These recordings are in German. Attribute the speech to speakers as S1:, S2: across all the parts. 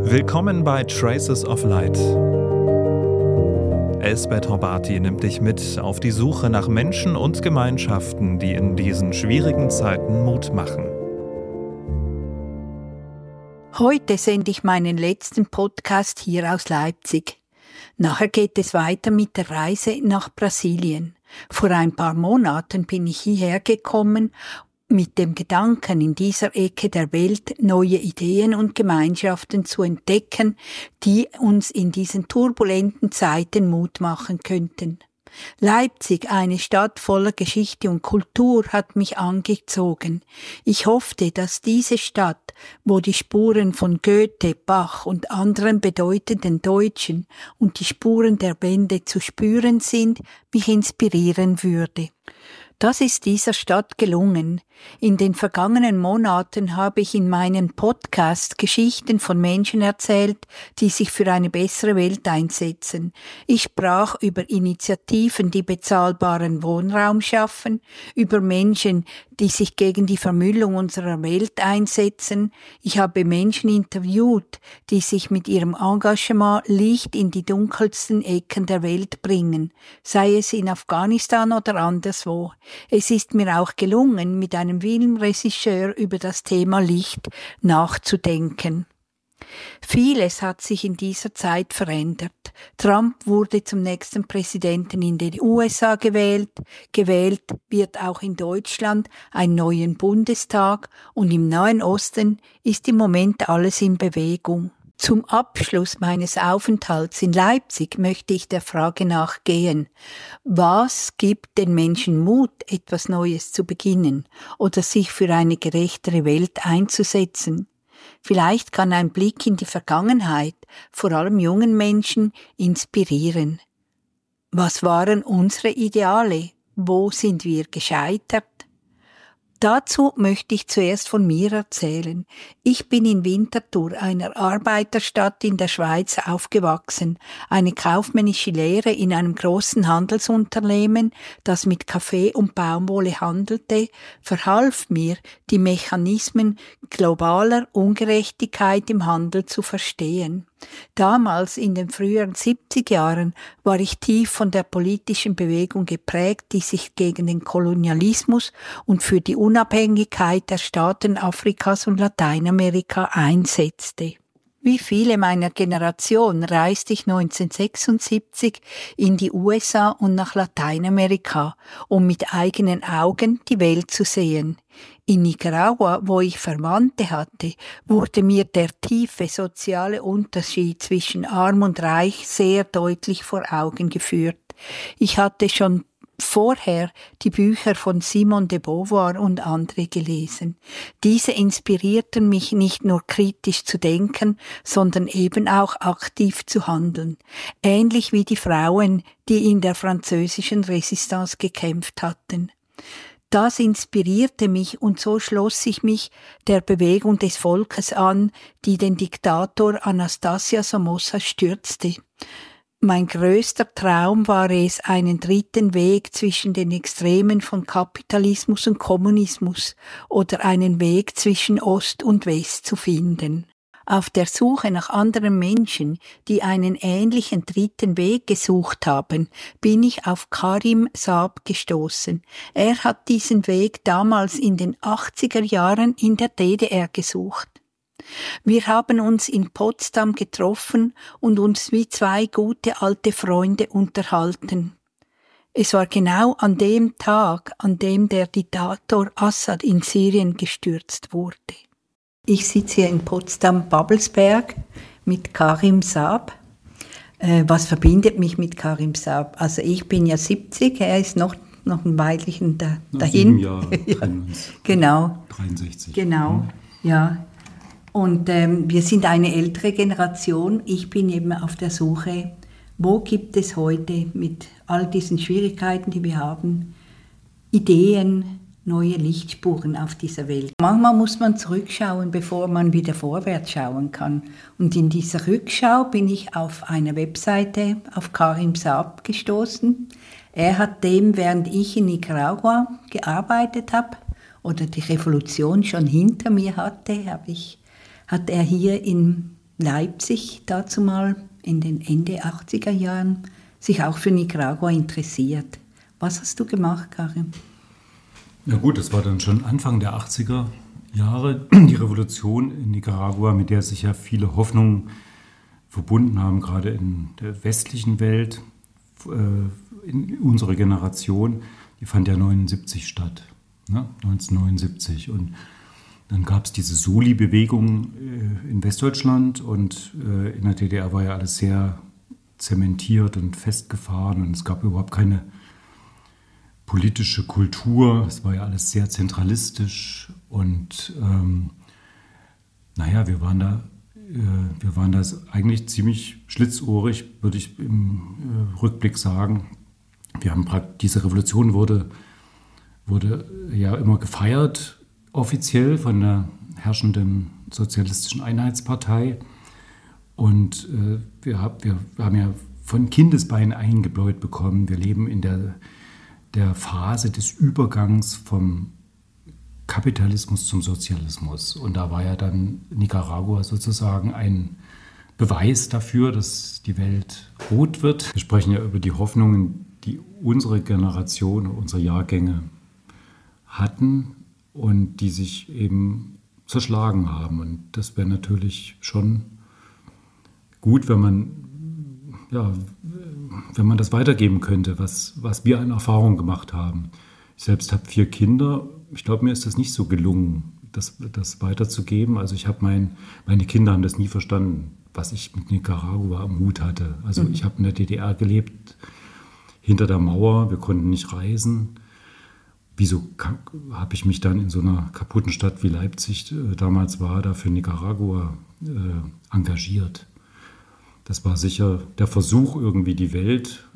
S1: Willkommen bei Traces of Light. Elsbeth Horbati nimmt dich mit auf die Suche nach Menschen und Gemeinschaften, die in diesen schwierigen Zeiten Mut machen.
S2: Heute sende ich meinen letzten Podcast hier aus Leipzig. Nachher geht es weiter mit der Reise nach Brasilien. Vor ein paar Monaten bin ich hierher gekommen, mit dem Gedanken, in dieser Ecke der Welt neue Ideen und Gemeinschaften zu entdecken, die uns in diesen turbulenten Zeiten Mut machen könnten. Leipzig, eine Stadt voller Geschichte und Kultur, hat mich angezogen. Ich hoffte, dass diese Stadt, wo die Spuren von Goethe, Bach und anderen bedeutenden Deutschen und die Spuren der Wende zu spüren sind, mich inspirieren würde. Das ist dieser Stadt gelungen. In den vergangenen Monaten habe ich in meinen Podcast Geschichten von Menschen erzählt, die sich für eine bessere Welt einsetzen. Ich sprach über Initiativen, die bezahlbaren Wohnraum schaffen, über Menschen, die sich gegen die Vermüllung unserer Welt einsetzen. Ich habe Menschen interviewt, die sich mit ihrem Engagement Licht in die dunkelsten Ecken der Welt bringen, sei es in Afghanistan oder anderswo. Es ist mir auch gelungen, mit einem Filmregisseur über das Thema Licht nachzudenken. Vieles hat sich in dieser Zeit verändert. Trump wurde zum nächsten Präsidenten in den USA gewählt. Gewählt wird auch in Deutschland einen neuen Bundestag und im Nahen Osten ist im Moment alles in Bewegung. Zum Abschluss meines Aufenthalts in Leipzig möchte ich der Frage nachgehen: Was gibt den Menschen Mut, etwas Neues zu beginnen oder sich für eine gerechtere Welt einzusetzen? Vielleicht kann ein Blick in die Vergangenheit, vor allem jungen Menschen, inspirieren. Was waren unsere Ideale? Wo sind wir gescheitert? Dazu möchte ich zuerst von mir erzählen. Ich bin in Winterthur, einer Arbeiterstadt in der Schweiz, aufgewachsen. Eine kaufmännische Lehre in einem großen Handelsunternehmen, das mit Kaffee und Baumwolle handelte, verhalf mir, die Mechanismen globaler Ungerechtigkeit im Handel zu verstehen. Damals, in den früheren 70er Jahren, war ich tief von der politischen Bewegung geprägt, die sich gegen den Kolonialismus und für die Unabhängigkeit der Staaten Afrikas und Lateinamerika einsetzte. Wie viele meiner Generation reiste ich 1976 in die USA und nach Lateinamerika, um mit eigenen Augen die Welt zu sehen. In Nicaragua, wo ich Verwandte hatte, wurde mir der tiefe soziale Unterschied zwischen Arm und Reich sehr deutlich vor Augen geführt. Ich hatte schon vorher die Bücher von Simone de Beauvoir und andere gelesen. Diese inspirierten mich nicht nur kritisch zu denken, sondern eben auch aktiv zu handeln. Ähnlich wie die Frauen, die in der französischen Resistance gekämpft hatten. Das inspirierte mich und so schloss ich mich der Bewegung des Volkes an, die den Diktator Anastasia Somoza stürzte. Mein größter Traum war es, einen dritten Weg zwischen den Extremen von Kapitalismus und Kommunismus oder einen Weg zwischen Ost und West zu finden. Auf der Suche nach anderen Menschen, die einen ähnlichen dritten Weg gesucht haben, bin ich auf Karim Saab gestoßen. Er hat diesen Weg damals in den 80er Jahren in der DDR gesucht. Wir haben uns in Potsdam getroffen und uns wie zwei gute alte Freunde unterhalten. Es war genau an dem Tag, an dem der Diktator Assad in Syrien gestürzt wurde. Ich sitze hier in Potsdam-Babelsberg mit Karim Saab. Was verbindet mich mit Karim Saab? Also ich bin ja 70, er ist noch ein Weilchen dahin.
S3: Nach 7 Jahren trennen wir uns.
S2: Genau.
S3: 63.
S2: Genau, ja. Und wir sind eine ältere Generation. Ich bin eben auf der Suche, wo gibt es heute mit all diesen Schwierigkeiten, die wir haben, Ideen, neue Lichtspuren auf dieser Welt. Manchmal muss man zurückschauen, bevor man wieder vorwärts schauen kann. Und in dieser Rückschau bin ich auf einer Webseite auf Karim Saab gestoßen. Er hat während ich in Nicaragua gearbeitet habe oder die Revolution schon hinter mir hatte, hat er hier in Leipzig dazu mal in den Ende 80er Jahren sich auch für Nicaragua interessiert. Was hast du gemacht, Karim?
S3: Ja gut, das war dann schon Anfang der 80er Jahre, die Revolution in Nicaragua, mit der sich ja viele Hoffnungen verbunden haben, gerade in der westlichen Welt, in unserer Generation. Die fand ja 1979 statt, ne? 1979. Und dann gab es diese Soli-Bewegung in Westdeutschland und in der DDR war ja alles sehr zementiert und festgefahren und es gab überhaupt keine politische Kultur. Es war ja alles sehr zentralistisch und wir waren da eigentlich ziemlich schlitzohrig, würde ich im Rückblick sagen. Diese Revolution wurde ja immer gefeiert, offiziell von der herrschenden Sozialistischen Einheitspartei. Und wir haben ja von Kindesbeinen eingebläut bekommen, wir leben in der Phase des Übergangs vom Kapitalismus zum Sozialismus. Und da war ja dann Nicaragua sozusagen ein Beweis dafür, dass die Welt rot wird. Wir sprechen ja über die Hoffnungen, die unsere Generation, unsere Jahrgänge hatten und die sich eben zerschlagen haben. Und das wäre natürlich schon gut, wenn man das weitergeben könnte, was wir an Erfahrung gemacht haben. Ich selbst habe 4 Kinder. Ich glaube, mir ist das nicht so gelungen, das weiterzugeben. Also meine Kinder haben das nie verstanden, was ich mit Nicaragua am Hut hatte. Also ich habe in der DDR gelebt, hinter der Mauer, wir konnten nicht reisen. Wieso habe ich mich dann in so einer kaputten Stadt wie Leipzig damals war, da für Nicaragua engagiert? Das war sicher der Versuch, irgendwie die Welt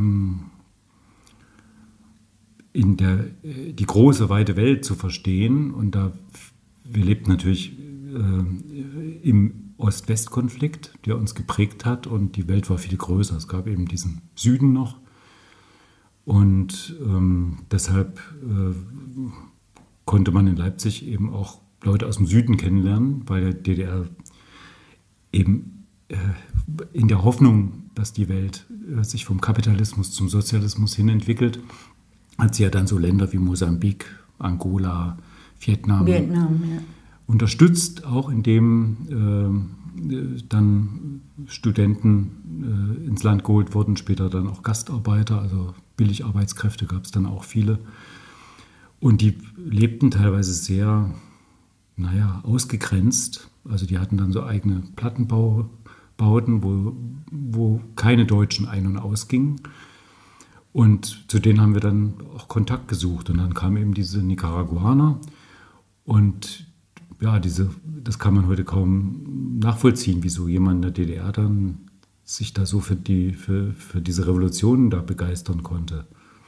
S3: die große, weite Welt zu verstehen. Und wir lebten natürlich im Ost-West-Konflikt, der uns geprägt hat. Und die Welt war viel größer. Es gab eben diesen Süden noch. Und deshalb konnte man in Leipzig eben auch Leute aus dem Süden kennenlernen, weil der DDR eben in der Hoffnung, dass die Welt sich vom Kapitalismus zum Sozialismus hin entwickelt, hat sie ja dann so Länder wie Mosambik, Angola, Vietnam unterstützt, auch indem dann Studenten ins Land geholt wurden, später dann auch Gastarbeiter, also Billigarbeitskräfte gab es dann auch viele. Und die lebten teilweise sehr, ausgegrenzt. Also die hatten dann so eigene Plattenbauten, wo keine Deutschen ein- und ausgingen. Und zu denen haben wir dann auch Kontakt gesucht. Und dann kamen eben diese Nicaraguaner. Und ja, das kann man heute kaum nachvollziehen, wieso jemand in der DDR dann sich da so für diese Revolution da begeistern konnte.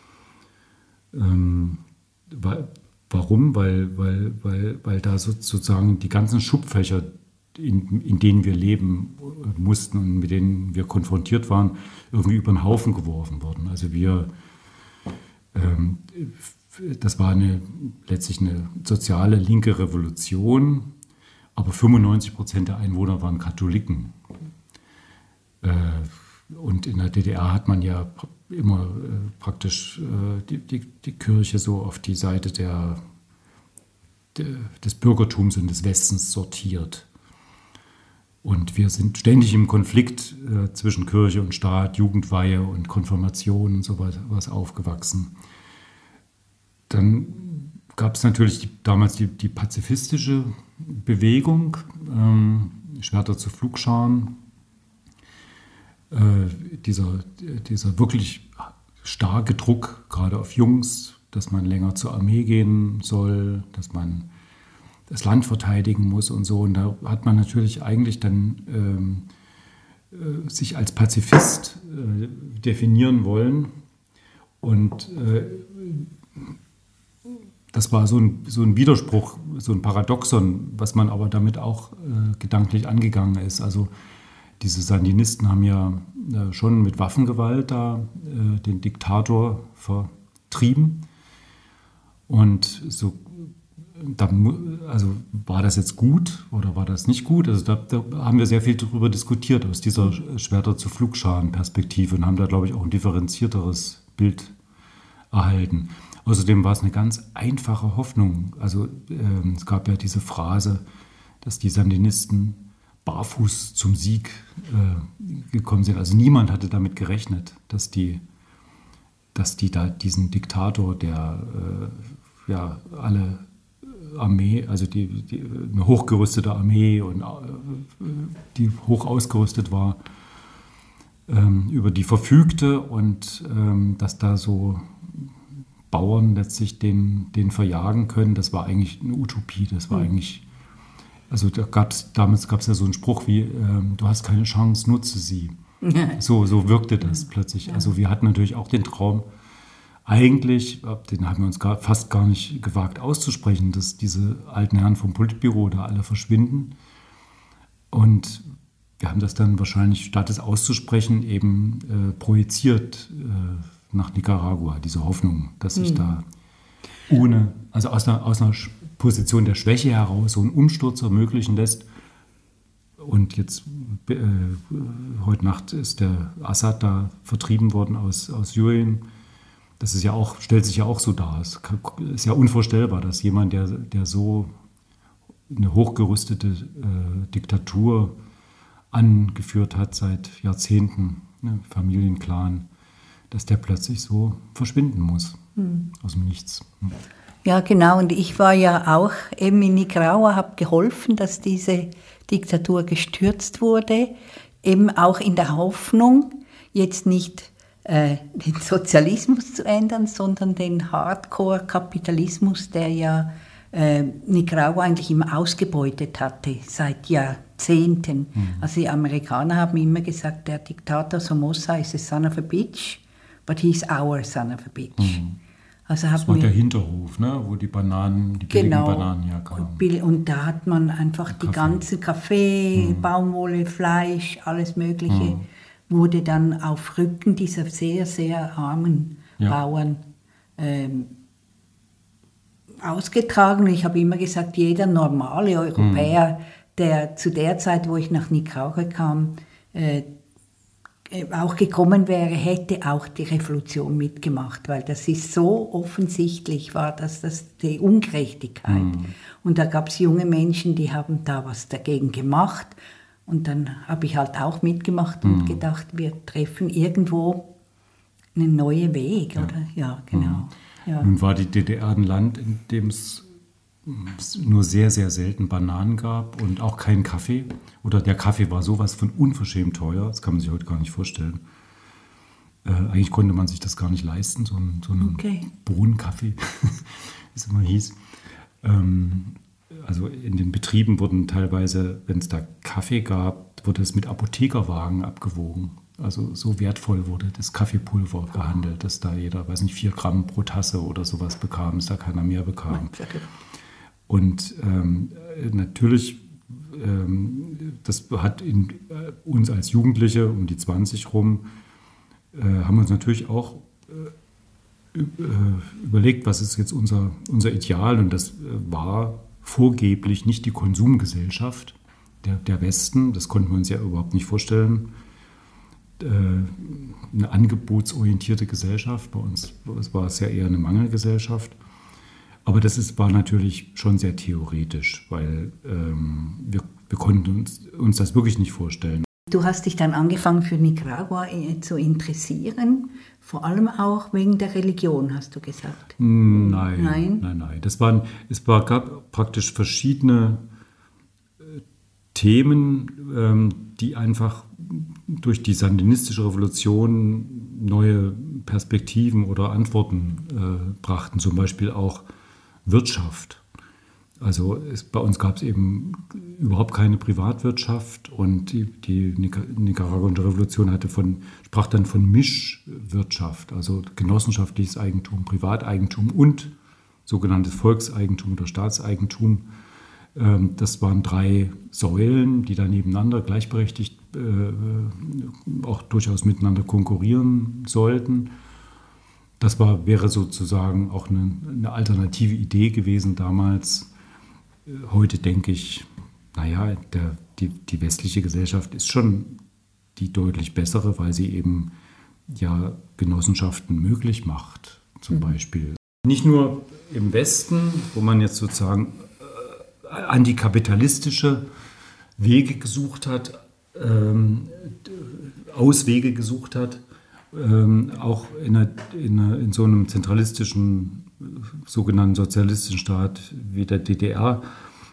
S3: Warum? Weil da sozusagen die ganzen Schubfächer, in denen wir leben mussten und mit denen wir konfrontiert waren, irgendwie über den Haufen geworfen wurden. Also das war letztlich eine soziale linke Revolution, aber 95% der Einwohner waren Katholiken. Und in der DDR hat man ja immer praktisch die Kirche so auf die Seite des Bürgertums und des Westens sortiert. Und wir sind ständig im Konflikt zwischen Kirche und Staat, Jugendweihe und Konfirmation und so was aufgewachsen. Dann gab es natürlich damals die pazifistische Bewegung, Schwerter zu Pflugscharen. Dieser wirklich starke Druck, gerade auf Jungs, dass man länger zur Armee gehen soll, dass man das Land verteidigen muss und so. Und da hat man natürlich eigentlich dann sich als Pazifist definieren wollen. Und das war so ein Widerspruch, so ein Paradoxon, was man aber damit auch gedanklich angegangen ist. Also diese Sandinisten haben ja schon mit Waffengewalt da den Diktator vertrieben. Und so also war das jetzt gut oder war das nicht gut? Also da haben wir sehr viel darüber diskutiert aus dieser Schwerter zu Pflugscharen-Perspektive und haben da, glaube ich, auch ein differenzierteres Bild erhalten. Außerdem war es eine ganz einfache Hoffnung. Also es gab ja diese Phrase, dass die Sandinisten barfuß zum Sieg gekommen sind. Also niemand hatte damit gerechnet, dass die da diesen Diktator, der alle Armee, also eine hochgerüstete Armee und die hoch ausgerüstet war, über die verfügte und dass da so Bauern letztlich den verjagen können, das war eigentlich eine Utopie. Das war eigentlich, also damals gab es ja so einen Spruch wie, du hast keine Chance, nutze sie. So wirkte das plötzlich. Also wir hatten natürlich auch den Traum, eigentlich, den haben wir uns fast gar nicht gewagt auszusprechen, dass diese alten Herren vom Politbüro da alle verschwinden. Und wir haben das dann wahrscheinlich, statt es auszusprechen, eben projiziert nach Nicaragua, diese Hoffnung, dass sich da aus einer Position der Schwäche heraus so ein Umsturz ermöglichen lässt. Und jetzt, heute Nacht ist der Assad da vertrieben worden aus Syrien. Das ist stellt sich ja auch so dar. Es ist ja unvorstellbar, dass jemand, der so eine hochgerüstete Diktatur angeführt hat seit Jahrzehnten, Familienclan, dass der plötzlich so verschwinden muss aus dem Nichts.
S2: Ja, genau. Und ich war ja auch eben in Nicaragua, habe geholfen, dass diese Diktatur gestürzt wurde, eben auch in der Hoffnung, jetzt nicht den Sozialismus zu ändern, sondern den Hardcore-Kapitalismus, der ja Nicaragua eigentlich immer ausgebeutet hatte, seit Jahrzehnten. Also die Amerikaner haben immer gesagt, der Diktator Somoza ist a son of a bitch, but he's our son of a bitch. Also
S3: das war der Hinterhof, ne? Wo die billigen Bananen herkamen.
S2: Und da hat man einfach die ganzen Kaffee, Baumwolle, Fleisch, alles Mögliche, wurde dann auf Rücken dieser sehr, sehr armen Bauern ausgetragen. Ich habe immer gesagt, jeder normale Europäer, der zu der Zeit, wo ich nach Nicaragua kam, auch gekommen wäre, hätte auch die Revolution mitgemacht, weil das ist so offensichtlich, war das die Ungerechtigkeit. Und da gab es junge Menschen, die haben da was dagegen gemacht. Und dann habe ich halt auch mitgemacht und gedacht, wir treffen irgendwo einen neuen Weg, oder? Ja, genau. Ja.
S3: Nun war die DDR ein Land, in dem es nur sehr, sehr selten Bananen gab und auch keinen Kaffee. Oder der Kaffee war sowas von unverschämt teuer, das kann man sich heute gar nicht vorstellen. Eigentlich konnte man sich das gar nicht leisten, so einen Bohnenkaffee, wie es immer hieß. Also in den Betrieben wurden teilweise, wenn es da Kaffee gab, wurde es mit Apothekerwagen abgewogen. Also so wertvoll wurde das Kaffeepulver gehandelt, dass da jeder, 4 Gramm pro Tasse oder sowas bekam, dass da keiner mehr bekam. Und natürlich, das hat in uns als Jugendliche um die 20 rum, haben wir uns natürlich auch überlegt, was ist jetzt unser Ideal. Und das war vorgeblich nicht die Konsumgesellschaft der Westen, das konnten wir uns ja überhaupt nicht vorstellen. Eine angebotsorientierte Gesellschaft, bei uns war es ja eher eine Mangelgesellschaft. Aber das war natürlich schon sehr theoretisch, weil wir konnten uns das wirklich nicht vorstellen.
S2: Du hast dich dann angefangen für Nicaragua zu interessieren, vor allem auch wegen der Religion, hast du gesagt?
S3: Nein. Es gab praktisch verschiedene Themen, die einfach durch die sandinistische Revolution neue Perspektiven oder Antworten brachten, zum Beispiel auch Wirtschaft. Also bei uns gab es eben überhaupt keine Privatwirtschaft und die nicaraguanische Revolution sprach dann von Mischwirtschaft, also genossenschaftliches Eigentum, Privateigentum und sogenanntes Volkseigentum oder Staatseigentum. Das waren 3 Säulen, die da nebeneinander gleichberechtigt auch durchaus miteinander konkurrieren sollten. Das wäre sozusagen auch eine alternative Idee gewesen damals. heute denke ich, naja, die westliche Gesellschaft ist schon die deutlich bessere, weil sie eben ja Genossenschaften möglich macht, zum Beispiel. Nicht nur im Westen, wo man jetzt sozusagen antikapitalistische Wege gesucht hat, Auswege gesucht hat, auch in so einem zentralistischen, sogenannten sozialistischen Staat wie der DDR,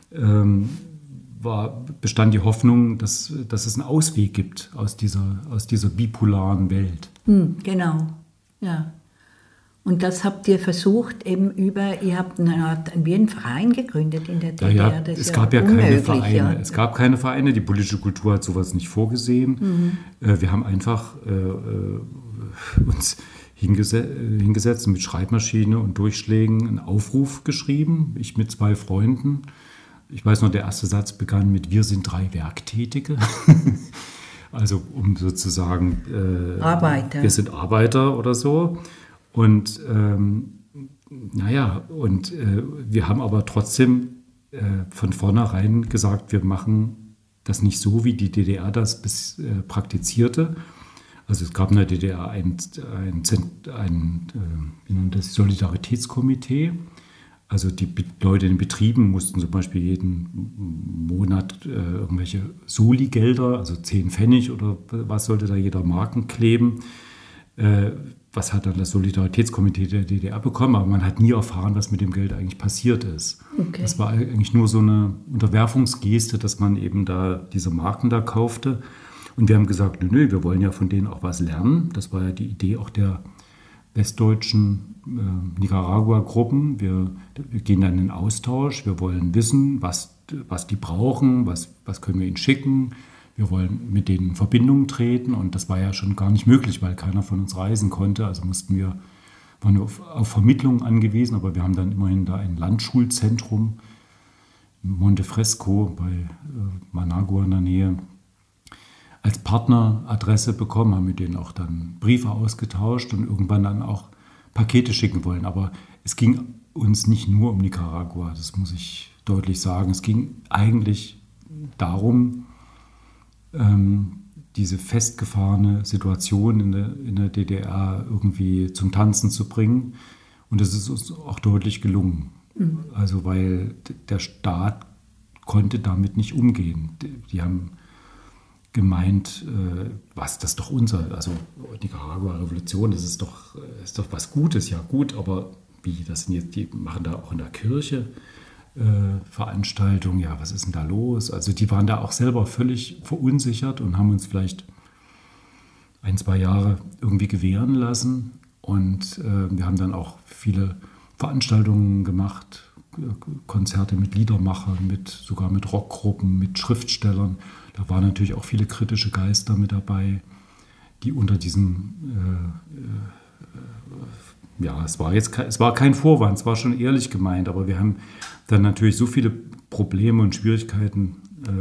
S3: bestand die Hoffnung, dass es einen Ausweg gibt aus dieser bipolaren Welt.
S2: Genau, ja. Und das habt ihr versucht, ihr habt wie einen Verein gegründet in der DDR.
S3: Ja, es gab ja keine Vereine. Ja. Es gab keine Vereine, die politische Kultur hat sowas nicht vorgesehen. Wir haben einfach uns hingesetzt mit Schreibmaschine und Durchschlägen einen Aufruf geschrieben, ich mit 2 Freunden. Ich weiß noch, der erste Satz begann mit: Wir sind 3 Werktätige. Also um sozusagen...
S2: Arbeiter.
S3: Wir sind Arbeiter oder so. Und wir haben aber trotzdem von vornherein gesagt, wir machen das nicht so, wie die DDR das praktizierte. Also es gab in der DDR das Solidaritätskomitee. Also die Leute in den Betrieben mussten zum Beispiel jeden Monat irgendwelche Soli-Gelder, also 10 Pfennig oder was sollte da jeder Marken kleben. Was hat dann das Solidaritätskomitee der DDR bekommen, aber man hat nie erfahren, was mit dem Geld eigentlich passiert ist. Okay. Das war eigentlich nur so eine Unterwerfungsgeste, dass man eben da diese Marken da kaufte. Und wir haben gesagt, nö, wir wollen ja von denen auch was lernen. Das war ja die Idee auch der westdeutschen Nicaragua-Gruppen. Wir gehen dann in den Austausch, wir wollen wissen, was die brauchen, was können wir ihnen schicken. Wir wollen mit denen in Verbindung treten, und das war ja schon gar nicht möglich, weil keiner von uns reisen konnte. Also waren wir auf Vermittlung angewiesen, aber wir haben dann immerhin da ein Landschulzentrum in Montefresco bei Managua in der Nähe als Partneradresse bekommen, haben mit denen auch dann Briefe ausgetauscht und irgendwann dann auch Pakete schicken wollen. Aber es ging uns nicht nur um Nicaragua, das muss ich deutlich sagen. Es ging eigentlich darum, diese festgefahrene Situation in der DDR irgendwie zum Tanzen zu bringen. Und das ist uns auch deutlich gelungen. Also weil der Staat konnte damit nicht umgehen. Die haben gemeint, das ist doch also Nicaragua-Revolution, das ist doch was Gutes. Ja gut, aber wie, das sind jetzt, die machen da auch in der Kirche Veranstaltung, ja, was ist denn da los? Also die waren da auch selber völlig verunsichert und haben uns vielleicht 1-2 Jahre irgendwie gewähren lassen. Und wir haben dann auch viele Veranstaltungen gemacht, Konzerte mit Liedermachern, sogar mit Rockgruppen, mit Schriftstellern. Da waren natürlich auch viele kritische Geister mit dabei, die unter diesem es war kein Vorwand, es war schon ehrlich gemeint, aber wir haben dann natürlich so viele Probleme und Schwierigkeiten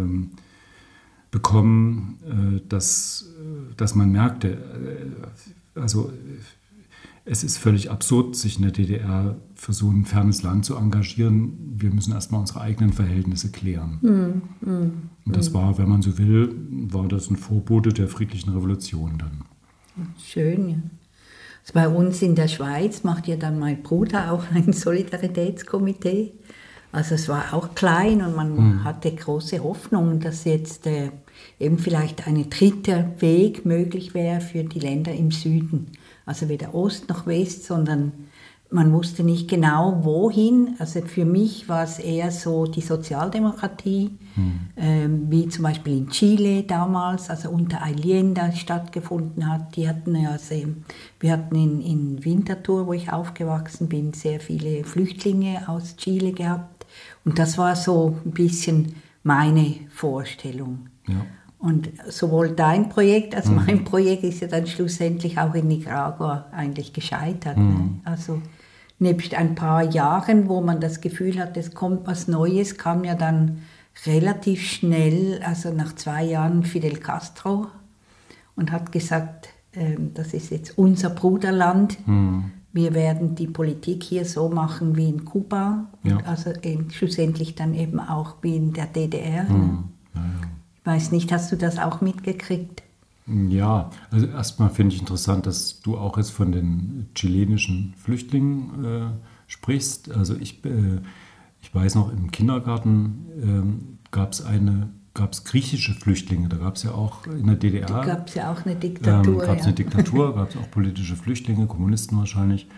S3: bekommen, dass man merkte, also es ist völlig absurd, sich in der DDR für so ein fernes Land zu engagieren. Wir müssen erstmal unsere eigenen Verhältnisse klären. Und das war, wenn man so will, war das ein Vorbote der friedlichen Revolution dann.
S2: Schön, ja. Also bei uns in der Schweiz macht ja dann mein Bruder auch ein Solidaritätskomitee. Also es war auch klein und man hatte große Hoffnung, dass jetzt eben vielleicht ein dritter Weg möglich wäre für die Länder im Süden. Also weder Ost noch West, sondern man wusste nicht genau, wohin. Also für mich war es eher so die Sozialdemokratie, wie zum Beispiel in Chile damals, also unter Allende stattgefunden hat. Wir hatten in Winterthur, wo ich aufgewachsen bin, sehr viele Flüchtlinge aus Chile gehabt. Und das war so ein bisschen meine Vorstellung. Ja. Und sowohl dein Projekt als mein Projekt ist ja dann schlussendlich auch in Nicaragua eigentlich gescheitert. Ne? Also nebst ein paar Jahren, wo man das Gefühl hat, es kommt was Neues, kam ja dann relativ schnell, also nach 2 Jahren, Fidel Castro und hat gesagt, das ist jetzt unser Bruderland. wir werden die Politik hier so machen wie in Kuba,
S3: Ja.
S2: also schlussendlich dann eben auch wie in der DDR. Ne?
S3: Ja, ja.
S2: Ich weiß nicht, hast du das auch mitgekriegt?
S3: Ja, also erstmal finde ich interessant, dass du auch jetzt von den chilenischen Flüchtlingen sprichst. Also ich weiß noch, im Kindergarten gab es griechische Flüchtlinge. Da gab es ja auch in der DDR.
S2: Da gab es ja auch eine Diktatur.
S3: Gab es eine Diktatur, gab es auch politische Flüchtlinge, Kommunisten wahrscheinlich.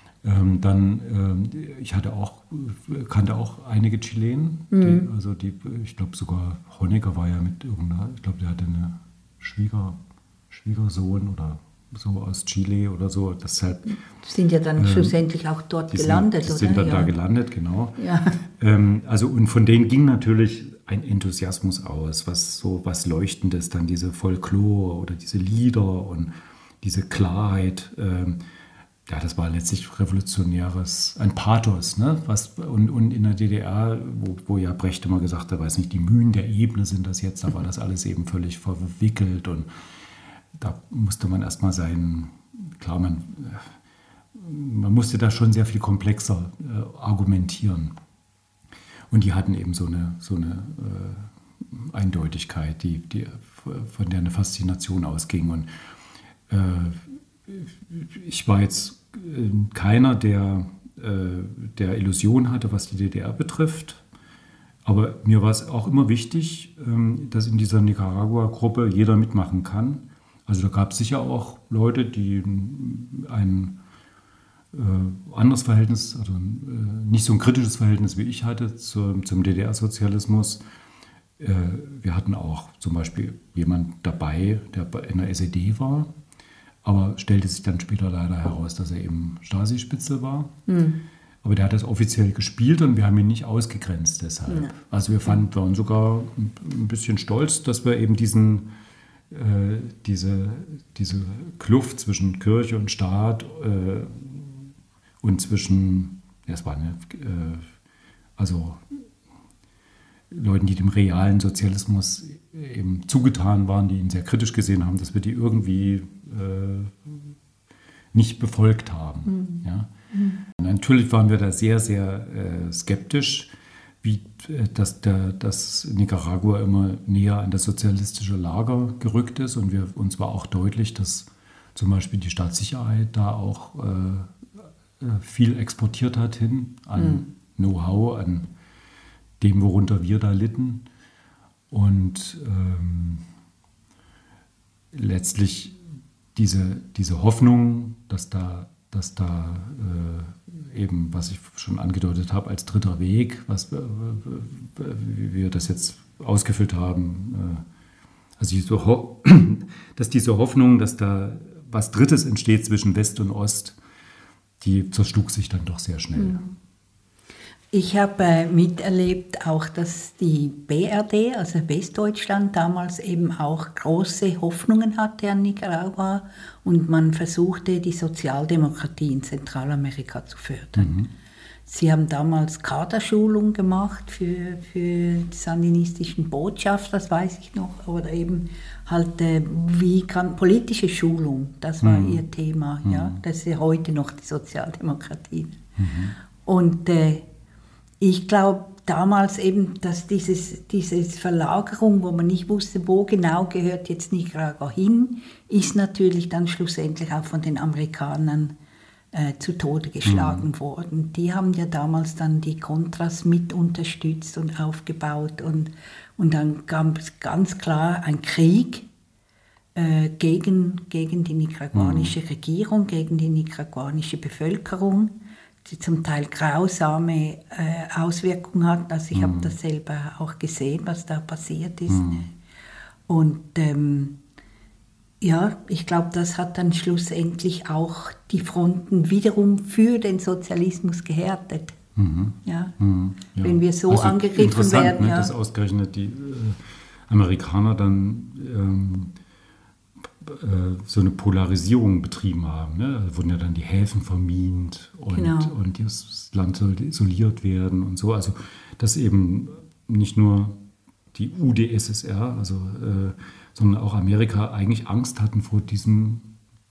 S3: Ich kannte auch einige Chilenen. Ich glaube sogar Honecker war ja mit irgendeiner, ich glaube, der hatte eine Schwiegersohn oder so aus Chile oder so. Deshalb,
S2: sind ja dann schlussendlich auch dort gelandet, oder?
S3: Die sind dann da gelandet, genau.
S2: Ja.
S3: Und von denen ging natürlich ein Enthusiasmus aus, was Leuchtendes, dann diese Folklore oder diese Lieder und diese Klarheit. Das war letztlich ein Pathos, ne? Und in der DDR, wo ja Brecht immer gesagt hat, weiß nicht, die Mühen der Ebene sind das jetzt, da war das alles eben völlig verwickelt und da musste man erstmal man musste da schon sehr viel komplexer argumentieren. Und die hatten eben so eine Eindeutigkeit, von der eine Faszination ausging. Und ich war jetzt keiner, der Illusion hatte, was die DDR betrifft. Aber mir war es auch immer wichtig, dass in dieser Nicaragua-Gruppe jeder mitmachen kann. Also da gab es sicher auch Leute, die ein anderes Verhältnis, also nicht so ein kritisches Verhältnis wie ich hatte zum DDR-Sozialismus. Wir hatten auch zum Beispiel jemand dabei, der in der SED war, aber stellte sich dann später leider heraus, dass er eben Stasi-Spitze war. Aber der hat das offiziell gespielt und wir haben ihn nicht ausgegrenzt deshalb. Ja. Also wir waren sogar ein bisschen stolz, dass wir eben diese Kluft zwischen Kirche und Staat und zwischen, Leuten, die dem realen Sozialismus eben zugetan waren, die ihn sehr kritisch gesehen haben, dass wir die irgendwie nicht befolgt haben. Ja? Natürlich waren wir da sehr, sehr skeptisch, dass Nicaragua immer näher an das sozialistische Lager gerückt ist. Und uns war auch deutlich, dass zum Beispiel die Staatssicherheit da auch viel exportiert hat hin an Know-how, an dem, worunter wir da litten. Und letztlich diese Hoffnung, dass da eben, was ich schon angedeutet habe, als dritter Weg, wie wir das jetzt ausgefüllt haben, dass diese Hoffnung, dass da was Drittes entsteht zwischen West und Ost, die zerschlug sich dann doch sehr schnell.
S2: Ich habe miterlebt auch, dass die BRD, also Westdeutschland, damals eben auch große Hoffnungen hatte an Nicaragua und man versuchte, die Sozialdemokratie in Zentralamerika zu fördern. Sie haben damals Kaderschulung gemacht für die sandinistischen Botschafter, das weiß ich noch, oder eben halt politische Schulung, das war ihr Thema. Ja? Das ist ja heute noch die Sozialdemokratie. Und ich glaube damals eben, dass diese Verlagerung, wo man nicht wusste, wo genau gehört jetzt Nicaragua hin, ist natürlich dann schlussendlich auch von den Amerikanern zu Tode geschlagen worden. Die haben ja damals dann die Contras mit unterstützt und aufgebaut und dann gab es ganz klar einen Krieg gegen die nicaraguanische Regierung, gegen die nicaraguanische Bevölkerung, die zum Teil grausame Auswirkungen hat. Also ich habe das selber auch gesehen, was da passiert ist. Und ich glaube, das hat dann schlussendlich auch die Fronten wiederum für den Sozialismus gehärtet. Ja. Wenn wir so angegriffen werden.
S3: Ne, dass ausgerechnet die Amerikaner dann so eine Polarisierung betrieben haben. Ne? Da wurden ja dann die Häfen vermint und das Land sollte isoliert werden und so. Also dass eben nicht nur die UdSSR, sondern auch Amerika eigentlich Angst hatten vor diesem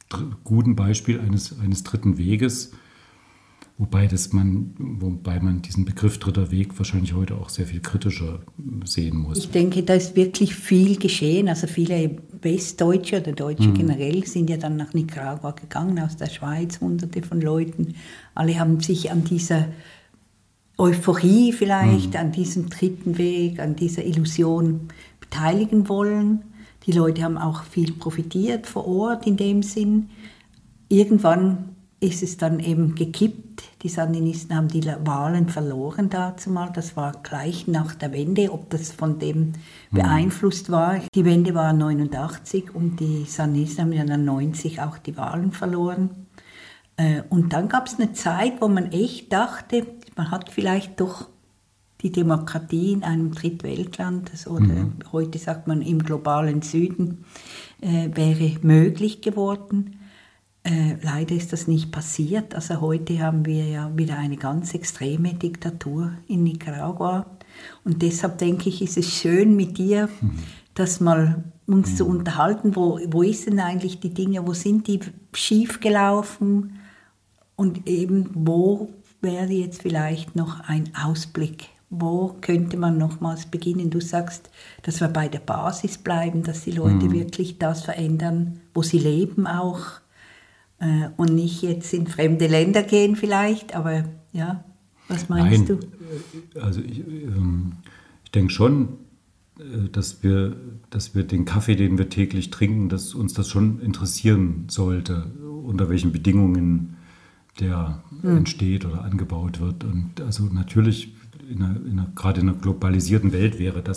S3: guten Beispiel eines dritten Weges, wobei man diesen Begriff dritter Weg wahrscheinlich heute auch sehr viel kritischer sehen muss.
S2: Ich denke, da ist wirklich viel geschehen. Also viele Westdeutsche oder Deutsche generell sind ja dann nach Nicaragua gegangen, aus der Schweiz, Hunderte von Leuten. Alle haben sich an dieser Euphorie vielleicht, an diesem dritten Weg, an dieser Illusion beteiligen wollen. Die Leute haben auch viel profitiert vor Ort in dem Sinn. Irgendwann ist es dann eben gekippt. Die Sandinisten haben die Wahlen verloren dazumal. Das war gleich nach der Wende, ob das von dem beeinflusst war. Die Wende war 89 und die Sandinisten haben ja dann 90 auch die Wahlen verloren. Und dann gab es eine Zeit, wo man echt dachte, man hat vielleicht doch die Demokratie in einem Drittweltland, oder heute sagt man im globalen Süden, wäre möglich geworden. Leider ist das nicht passiert. Also heute haben wir ja wieder eine ganz extreme Diktatur in Nicaragua. Und deshalb denke ich, ist es schön mit dir, das mal uns zu unterhalten. Wo ist denn eigentlich die Dinge, wo sind die schiefgelaufen? Und eben, wo wäre jetzt vielleicht noch ein Ausblick? Wo könnte man nochmals beginnen? Du sagst, dass wir bei der Basis bleiben, dass die Leute wirklich das verändern, wo sie leben auch. Und nicht jetzt in fremde Länder gehen vielleicht, aber ja, was meinst du?
S3: Also ich denke schon, dass wir den Kaffee, den wir täglich trinken, dass uns das schon interessieren sollte, unter welchen Bedingungen der entsteht oder angebaut wird. Und also natürlich, gerade in einer globalisierten Welt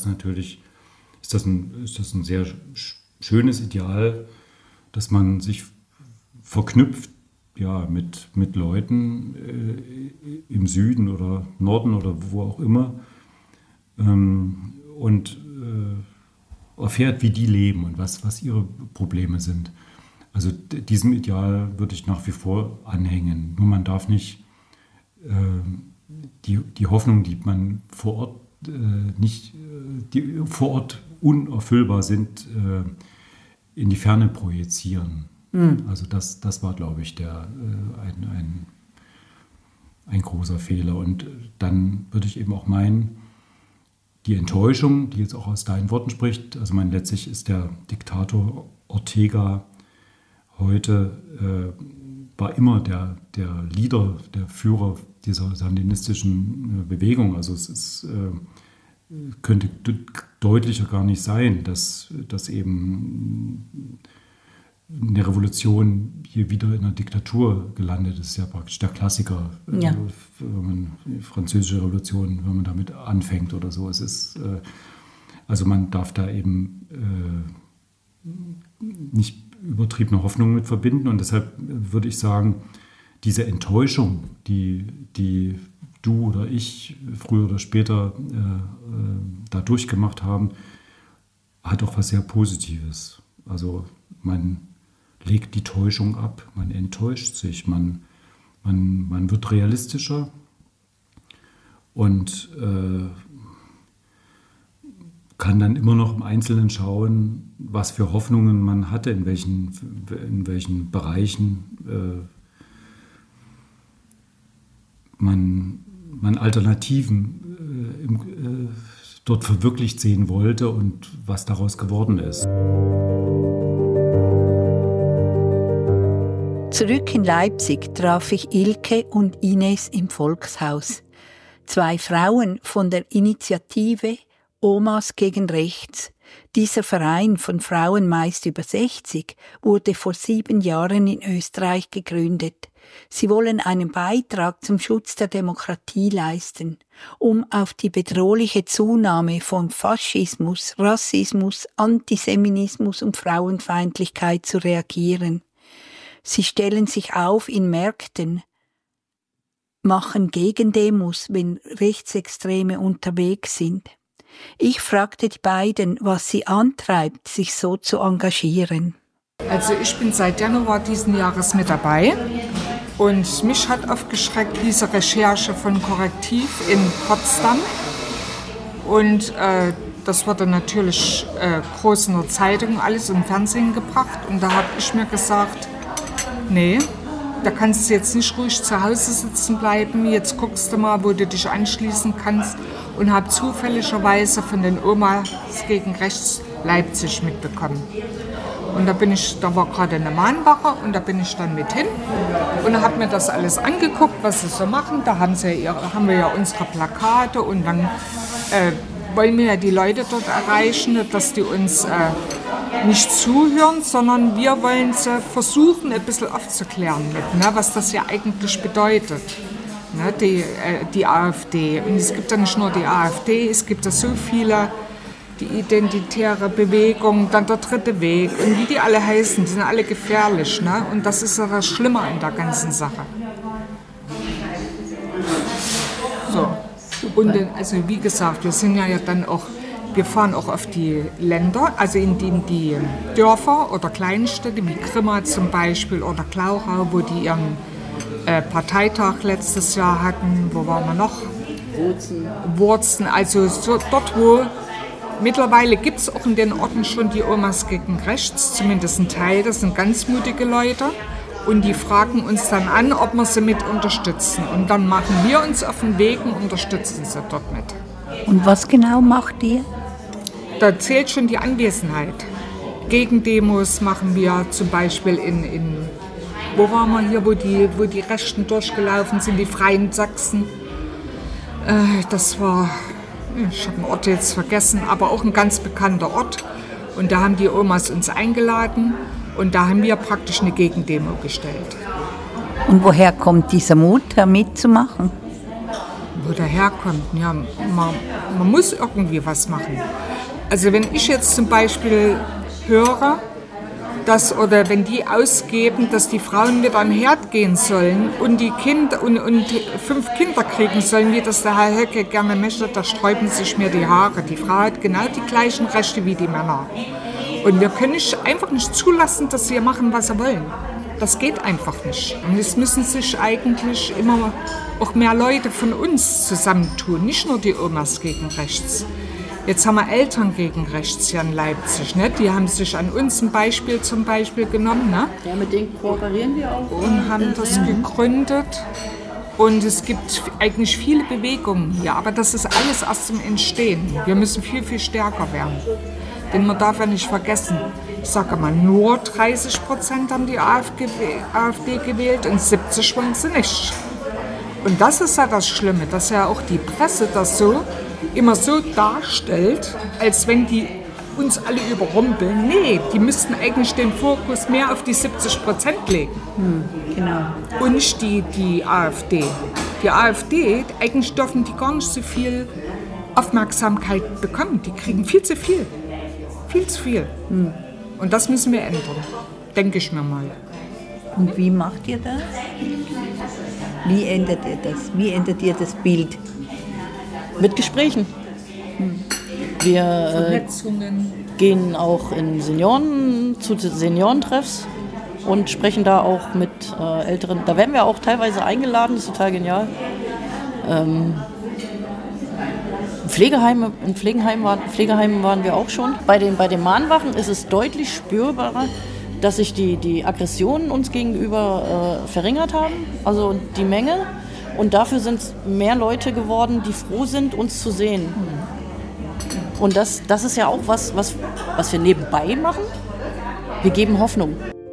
S3: ist das ein sehr schönes Ideal, dass man sich verknüpft mit Leuten im Süden oder Norden oder wo auch immer und erfährt, wie die leben und was ihre Probleme sind. Also diesem Ideal würde ich nach wie vor anhängen. Nur man darf nicht die Hoffnung, die man vor Ort die vor Ort unerfüllbar sind, in die Ferne projizieren. Also das war, glaube ich, ein großer Fehler. Und dann würde ich eben auch meinen, die Enttäuschung, die jetzt auch aus deinen Worten spricht, also letztlich ist der Diktator Ortega heute, war immer der Leader, der Führer dieser sandinistischen Bewegung. Also es könnte deutlicher gar nicht sein, dass eben eine Revolution hier wieder in einer Diktatur gelandet ist. Das ist ja praktisch der Klassiker,
S2: ja.
S3: Die französische Revolution, wenn man damit anfängt oder so. Es ist, also man darf da eben nicht übertriebene Hoffnung mit verbinden. Und deshalb würde ich sagen, diese Enttäuschung, die du oder ich früher oder später da durchgemacht haben, hat auch was sehr Positives. Also man legt die Täuschung ab, man enttäuscht sich, man wird realistischer und kann dann immer noch im Einzelnen schauen, was für Hoffnungen man hatte, in welchen Bereichen man Alternativen dort verwirklicht sehen wollte und was daraus geworden ist.
S2: Zurück in Leipzig traf ich Ilke und Ines im Volkshaus. 2 Frauen von der Initiative Omas gegen Rechts. Dieser Verein von Frauen meist über 60 wurde vor 7 Jahren in Österreich gegründet. Sie wollen einen Beitrag zum Schutz der Demokratie leisten, um auf die bedrohliche Zunahme von Faschismus, Rassismus, Antisemitismus und Frauenfeindlichkeit zu reagieren. Sie stellen sich auf in Märkten, machen Gegendemos, wenn Rechtsextreme unterwegs sind. Ich fragte die beiden, was sie antreibt, sich so zu engagieren.
S4: Also ich bin seit Januar diesen Jahres mit dabei und mich hat aufgeschreckt diese Recherche von Korrektiv in Potsdam. Und das wurde natürlich groß in der Zeitung, alles im Fernsehen gebracht. Und da habe ich mir gesagt, Nee, da kannst du jetzt nicht ruhig zu Hause sitzen bleiben. Jetzt guckst du mal, wo du dich anschließen kannst. Und habe zufälligerweise von den Omas gegen Rechts Leipzig mitbekommen. Und da war gerade eine Mahnwache und da bin ich dann mit hin und habe mir das alles angeguckt, was sie so machen. Da haben wir ja unsere Plakate und dann wollen wir ja die Leute dort erreichen, dass die uns nicht zuhören, sondern wir wollen sie versuchen, ein bisschen aufzuklären mit, ne, was das ja eigentlich bedeutet. Ne, die AfD. Und es gibt ja nicht nur die AfD, es gibt ja so viele, die identitäre Bewegung, dann der dritte Weg und wie die alle heißen, die sind alle gefährlich. Ne? Und das ist ja das Schlimme an der ganzen Sache. So. Und also wie gesagt, wir sind ja dann auch, wir fahren auch auf die Länder, also in die Dörfer oder Kleinstädte wie Grimma zum Beispiel oder Klauchau, wo die ihren Parteitag letztes Jahr hatten. Wo waren wir noch? Wurzen. Also so dort, wo mittlerweile gibt es auch in den Orten schon die Omas gegen Rechts, zumindest ein Teil, das sind ganz mutige Leute. Und die fragen uns dann an, ob wir sie mit unterstützen. Und dann machen wir uns auf den Weg und unterstützen sie dort mit.
S2: Und was genau macht ihr?
S4: Da zählt schon die Anwesenheit. Gegendemos machen wir zum Beispiel wo waren wir hier, wo die Rechten durchgelaufen sind, die Freien Sachsen. Das war, ich habe den Ort jetzt vergessen, aber auch ein ganz bekannter Ort. Und da haben die Omas uns eingeladen und da haben wir praktisch eine Gegendemo gestellt.
S2: Und woher kommt dieser Mut, da mitzumachen?
S4: Wo der herkommt, ja, man muss irgendwie was machen. Also wenn ich jetzt zum Beispiel höre, oder wenn die ausgeben, dass die Frauen wieder an den Herd gehen sollen und die Kinder und 5 Kinder kriegen sollen, wie das der Herr Höcke gerne möchte, da sträuben sich mir die Haare. Die Frau hat genau die gleichen Rechte wie die Männer. Und wir können einfach nicht zulassen, dass sie machen, was sie wollen. Das geht einfach nicht. Und es müssen sich eigentlich immer auch mehr Leute von uns zusammentun, nicht nur die Omas gegen Rechts. Jetzt haben wir Eltern gegen Rechts hier in Leipzig. Ne? Die haben sich an uns ein Beispiel zum Beispiel genommen. Ne?
S5: Ja, mit denen kooperieren wir auch.
S4: Und haben das gegründet. Und es gibt eigentlich viele Bewegungen hier. Aber das ist alles erst im Entstehen. Wir müssen viel, viel stärker werden. Denn man darf ja nicht vergessen, ich sage mal, nur 30% haben die AfD gewählt und 70% wollen sie nicht. Und das ist ja das Schlimme, dass ja auch die Presse das immer so darstellt, als wenn die uns alle überrumpeln. Nee, die müssten eigentlich den Fokus mehr auf die 70% legen.
S2: Genau.
S4: Und nicht die AfD. Die AfD, eigentlich dürfen die gar nicht so viel Aufmerksamkeit bekommen. Die kriegen viel zu viel. Viel zu viel. Und das müssen wir ändern, denke ich mir mal.
S2: Und wie macht ihr das? Wie ändert ihr das? Wie ändert ihr das Bild?
S5: Mit Gesprächen. Wir
S4: Vernetzungen.
S5: gehen auch zu Seniorentreffs und sprechen da auch mit Älteren. Da werden wir auch teilweise eingeladen, das ist total genial. In Pflegeheimen waren wir auch schon. Bei den Mahnwachen ist es deutlich spürbarer, dass sich die Aggressionen uns gegenüber verringert haben, also die Menge. Und dafür sind es mehr Leute geworden, die froh sind, uns zu sehen. Und das ist ja auch was wir nebenbei machen. Wir geben Hoffnung.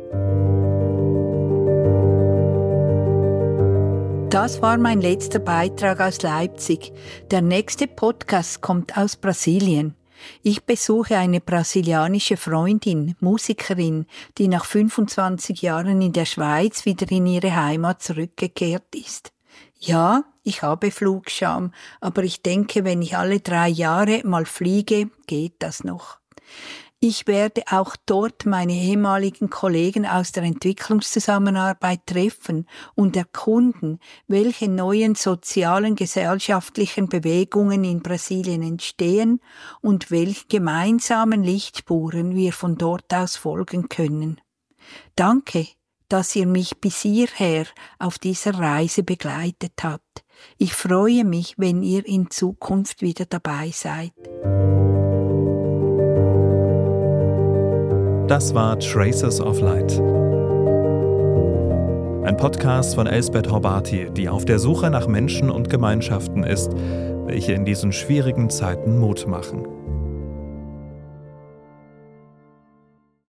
S2: Das war mein letzter Beitrag aus Leipzig. Der nächste Podcast kommt aus Brasilien. Ich besuche eine brasilianische Freundin, Musikerin, die nach 25 Jahren in der Schweiz wieder in ihre Heimat zurückgekehrt ist. Ja, ich habe Flugscham, aber ich denke, wenn ich alle 3 Jahre mal fliege, geht das noch. Ich werde auch dort meine ehemaligen Kollegen aus der Entwicklungszusammenarbeit treffen und erkunden, welche neuen sozialen, gesellschaftlichen Bewegungen in Brasilien entstehen und welche gemeinsamen Lichtspuren wir von dort aus folgen können. Danke, dass ihr mich bis hierher auf dieser Reise begleitet habt. Ich freue mich, wenn ihr in Zukunft wieder dabei seid.
S1: Das war Traces of Light. Ein Podcast von Elsbeth Horbati, die auf der Suche nach Menschen und Gemeinschaften ist, welche in diesen schwierigen Zeiten Mut machen.